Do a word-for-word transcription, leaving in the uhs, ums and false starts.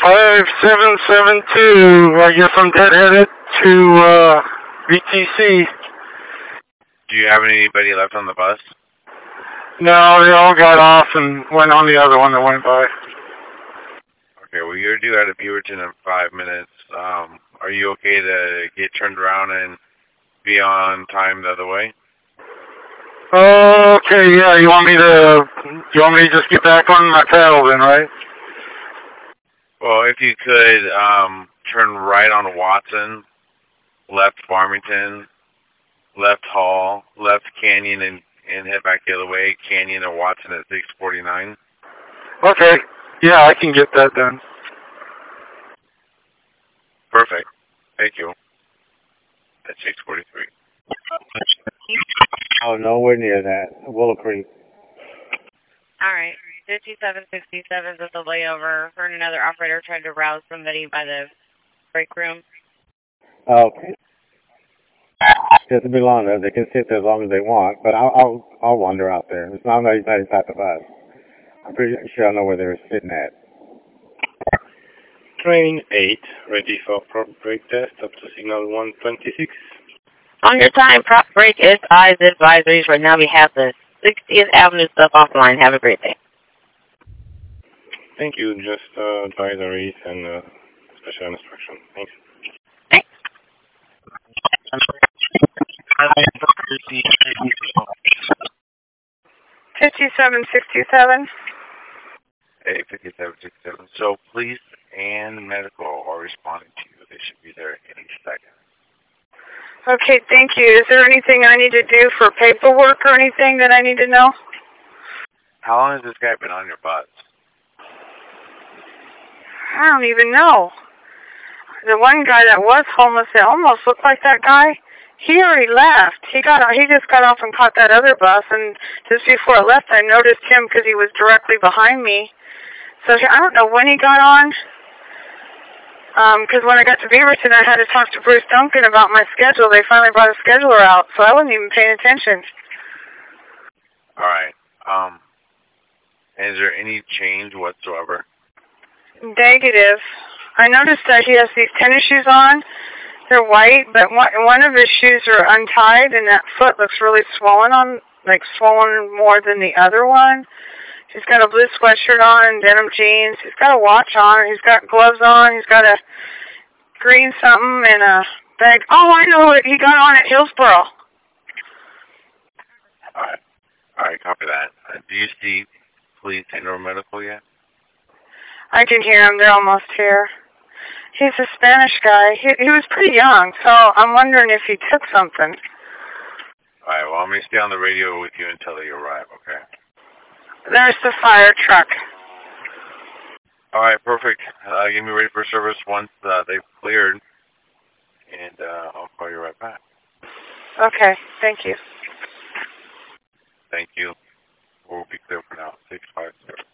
five seven seven two. I guess I'm dead-headed to uh, V T C. Do you have anybody left on the bus? No, they all got off and went on the other one that went by. Okay, well, you're due out of Beaverton in five minutes. Um, are you okay to get turned around and be on time the other way? Okay, yeah, you want me to, you want me to just get back on my paddle then, right? Well, if you could um, turn right on Watson, left Farmington, left Hall, left Canyon, and, and head back the other way, Canyon and Watson at six forty-nine. Okay, yeah, I can get that done. Perfect. Thank you. At six forty-three. Oh, nowhere near that. Willow Creek. All right. fifty-seven sixty-seven is at the layover. Heard another operator tried to rouse somebody by the break room. Okay. Doesn't be long though. They can sit there as long as they want, but I'll I'll, I'll wander out there. It's not like that type of us. I'm pretty sure I know where they're sitting at. Train eight, ready for prop brake test up to signal one twenty-six. On your time, prop brake is eyes advisories. Right now we have the sixtieth Avenue stuff offline. Have a great day. Thank you. Just uh, advisories and uh, special instruction. Thanks. Thanks. fifty-seven sixty-seven. Hey, fifty-seven sixty-seven. So police and medical are responding to you. They should be there any second. Okay, thank you. Is there anything I need to do for paperwork or anything that I need to know? How long has this guy been on your bus? I don't even know. The one guy that was homeless, it almost looked like that guy. He already left. He got he just got off and caught that other bus, and just before I left, I noticed him because he was directly behind me. So I don't know when he got on. Because um, when I got to Beaverton, I had to talk to Bruce Duncan about my schedule. They finally brought a scheduler out, so I wasn't even paying attention. All right. Um, is there any change whatsoever? Negative. I noticed that he has these tennis shoes on. They're white, but one, one of his shoes are untied, and that foot looks really swollen on, like swollen more than the other one. He's got a blue sweatshirt on and denim jeans. He's got a watch on. He's got gloves on. He's got a green something and a bag. Oh, I know what he got on at Hillsboro. All right. All right, copy that. Uh, do you see police and or medical yet? I can hear him. They're almost here. He's a Spanish guy. He, he was pretty young, so I'm wondering if he took something. All right, well, I'm going to stay on the radio with you until they arrive, okay? There's the fire truck. All right, perfect. Uh, get me ready for service once uh, they've cleared, and uh, I'll call you right back. Okay, thank you. Thank you. We'll be clear for now. six five zero.